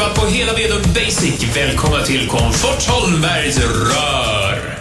övat på hela Vedum Basic. Välkomna till Comfort Holmbergs rör.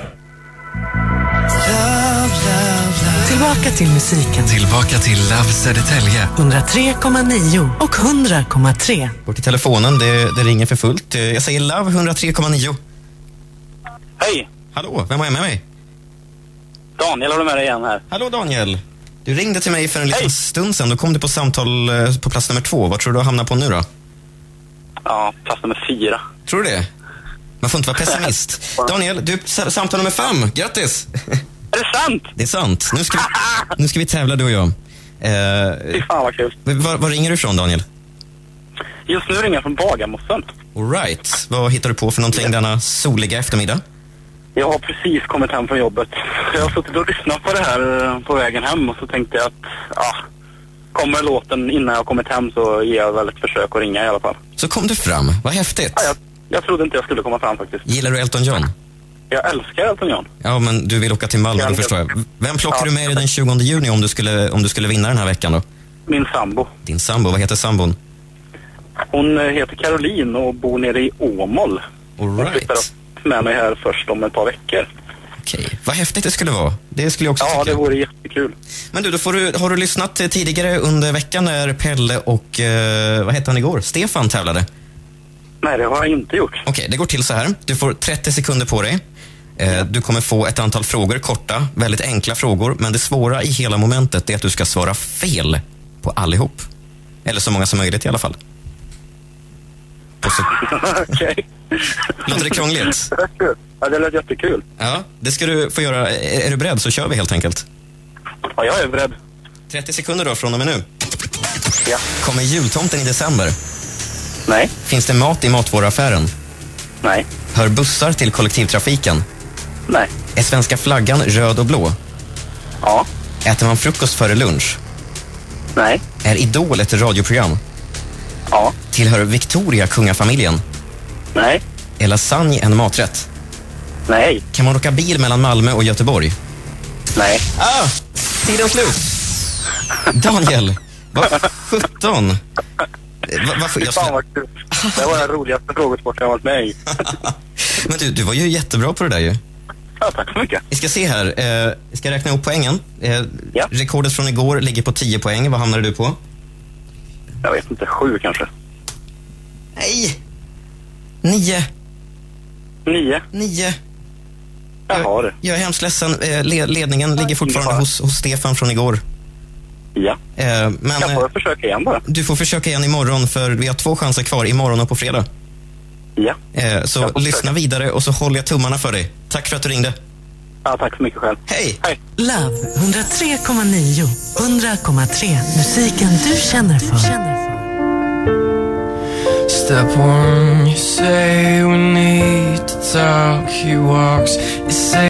Tillbaka till musiken. Tillbaka till Love Södertälje. 103,9 och 100,3. Bort i telefonen, det ringer för fullt. Jag säger Love 103,9. Hej! Hallå, vem har jag med mig? Daniel har du med dig igen här. Hallå Daniel. Du ringde till mig för en liten stund sedan. Då kom du på samtal på plats nummer 2. Vad tror du hamnar på nu då? Ja, plats nummer 4. Tror du det? Man får inte vara pessimist. Daniel, du samtal nummer 5. Grattis! Är det sant? Det är sant. Nu ska vi tävla, du och jag. Fy fan vad kul. Var ringer du ifrån, Daniel? Just nu ringer jag från Bagarmossen. All right. Vad hittar du på för någonting denna soliga eftermiddag? Jag har precis kommit hem från jobbet. Jag har suttit och lyssnat på det här på vägen hem och så tänkte jag att kommer låten innan jag kommit hem så ger jag väl ett försök att ringa i alla fall. Så kom du fram. Vad häftigt. Ja, jag trodde inte jag skulle komma fram faktiskt. Gillar du Elton John? Jag älskar Elton John. Ja, men du vill åka till Malmö, då förstår jag. Vem plockar du med dig den 20 juni om du skulle vinna den här veckan då? Min sambo. Din sambo, vad heter sambon? Hon heter Caroline och bor nere i Åmål. All right. Hon flyttar med mig här först om ett par veckor. Okej, vad häftigt det skulle vara. Det skulle jag också tycka. Ja, det vore jättekul. Men du, har du lyssnat tidigare under veckan när Pelle och, vad hette han igår? Stefan tävlade? Nej, det har jag inte gjort. Okej, det går till så här. Du får 30 sekunder på dig. Du kommer få ett antal frågor, korta, väldigt enkla frågor. Men det svåra i hela momentet är att du ska svara fel på allihop. Eller så många som möjligt i alla fall. Okej. Låter det krångligt? Ja, det lät jättekul. Ja, det ska du få göra. Är du beredd så kör vi helt enkelt. Ja, jag är beredd. 30 sekunder då från och med nu. Ja. Kommer jultomten i december? Nej. Finns det mat i matvaruaffären? Nej. Hör bussar till kollektivtrafiken? Nej. Är svenska flaggan röd och blå? Ja. Äter man frukost före lunch? Nej. Är Idol ett radioprogram? Ja. Tillhör Victoria kungafamiljen? Nej. Är lasagne en maträtt? Nej. Kan man åka bil mellan Malmö och Göteborg? Nej. Tiden slut. Daniel, vad 17? Fan vad kul. Det var den roligaste frågesporten jag varit med i. Men du var ju jättebra på det där ju. Ja, tack så mycket. Vi ska se här. Vi ska räkna upp poängen. Ja. Rekordet från igår ligger på 10 poäng. Vad hamnade du på? Jag vet inte, 7 kanske. Nej! 9. 9. Jaha du. Jag är hemskt ledsen. Ledningen ligger fortfarande hos Stefan från igår. Ja. Men jag får försöka igen bara. Du får försöka igen imorgon, för vi har 2 chanser kvar, imorgon och på fredag. Ja. Så lyssna vidare och så håller jag tummarna för dig. Tack för att du ringde. Ja, tack så mycket själv. Hej! Hej. Love 103,9 100,3. Musiken du känner för. Step one, you say we need to talk. He walks, you say